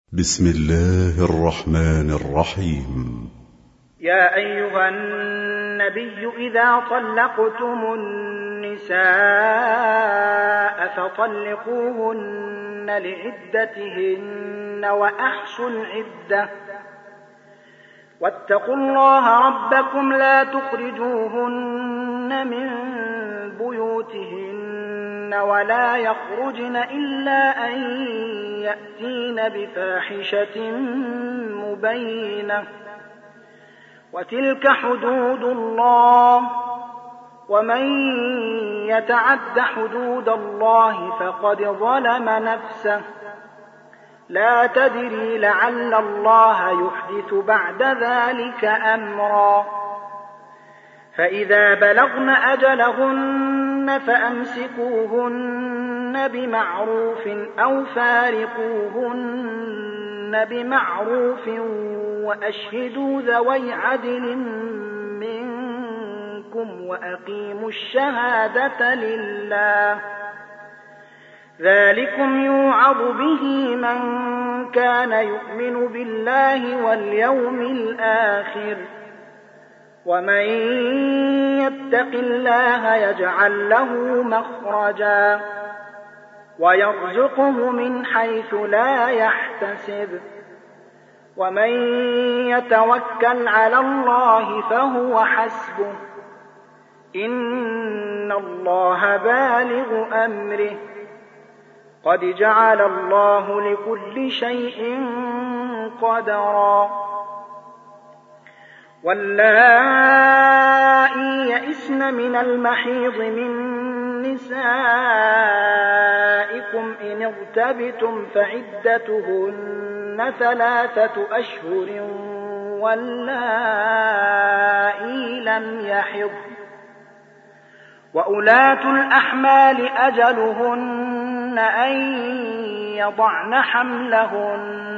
بسم الله الرحمن الرحيم. يا أيها النبي إذا طلقتم النساء فطلقوهن لعدتهن وأحصوا العدة واتقوا الله ربكم لا تخرجوهن من بيوتهن ولا يخرجن إلا أن يأتين بفاحشة مبينة وتلك حدود الله ومن يتعد حدود الله فقد ظلم نفسه لا تدري لعل الله يحدث بعد ذلك أمرا فإذا بلغن أجلهن فأمسكوهن بمعروف أو فارقوهن بمعروف وأشهدوا ذوي عدل منكم وأقيموا الشهادة لله ذلكم يوعظ به من كان يؤمن بالله واليوم الآخر ومن يتق الله يجعل له مخرجا ويرزقه من حيث لا يحتسب ومن يتوكل على الله فهو حسبه إن الله بالغ أمره قد جعل الله لكل شيء قدرا واللائي يئسن من المحيض من نسائكم إن ارتبتم فعدتهن 3 أشهر واللائي لم يحضن وأولاة الأحمال أجلهن أن يضعن حملهن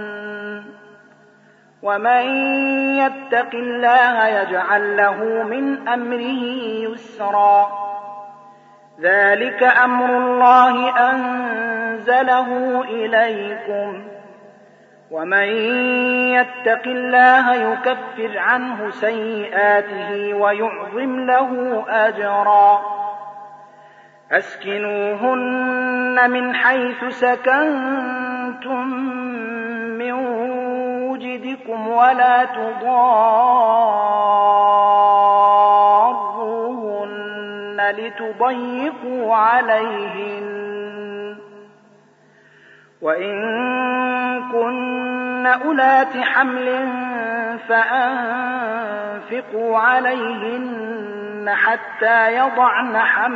ومن يتق الله يجعل له من أمره يسرا ذلك أمر الله أنزله إليكم ومن يتق الله يكفر عنه سيئاته ويعظم له أجرا أسكنوهن من حيث سكنتم من وجدكم ولا تضاروهن لتضيقوا عليهن وإن كن أولات حمل فأنفقوا عليهن حتى يضعن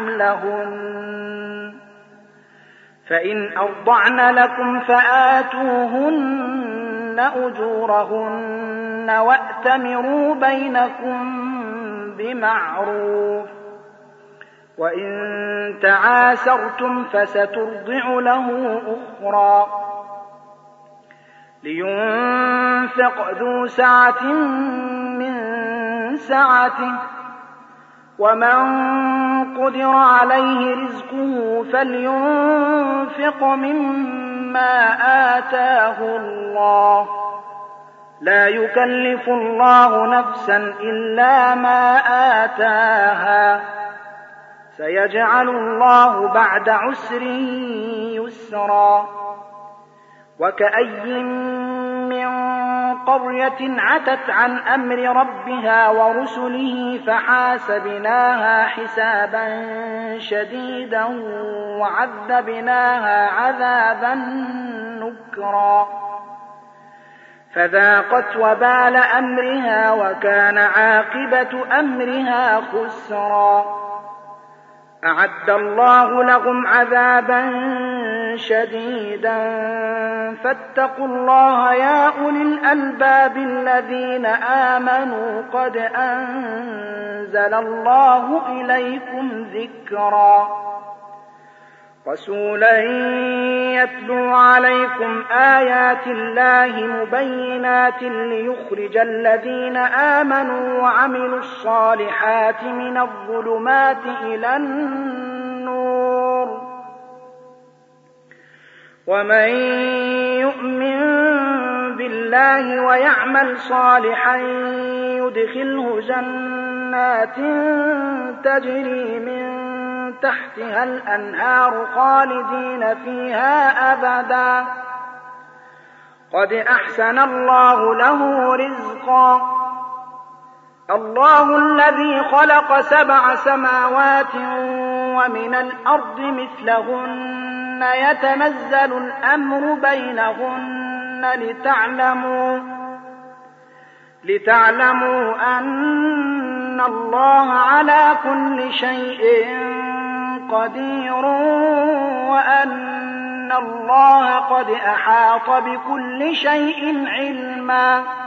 حملهن فإن أرضعن لكم فآتوهن أجورهن وأتمروا بينكم بمعروف وإن تعاسرتم فسترضع له أخرى لينفق ذو سعة من سعته ومن قدر عليه رزقه فلينفق مما آتاه الله لا يكلف الله نفسا إلا ما آتاها سيجعل الله بعد عسر يسرا وكأي من قرية عتت عن أمر ربها ورسله فحاسبناها حسابا شديدا وعذبناها عذابا نكرا فذاقت وبال أمرها وكان عاقبة أمرها خسرا أعد الله لهم عذابا شديدا فاتقوا الله يا أولي الألباب الذين آمنوا قد أنزل الله إليكم ذكرا رسولا يتلو عليكم آيات الله مبينات ليخرج الذين آمنوا وعملوا الصالحات من الظلمات إلى النور ومن يؤمن الله ويعمل صالحا يدخله جنات تجري من تحتها الأنهار خالدين فيها أبدا قد أحسن الله له رزقا الله الذي خلق 7 سماوات ومن الأرض مثلهن يتنزل الأمر بينهن لتعلموا أن الله على كل شيء قدير وأن الله قد أحاط بكل شيء علما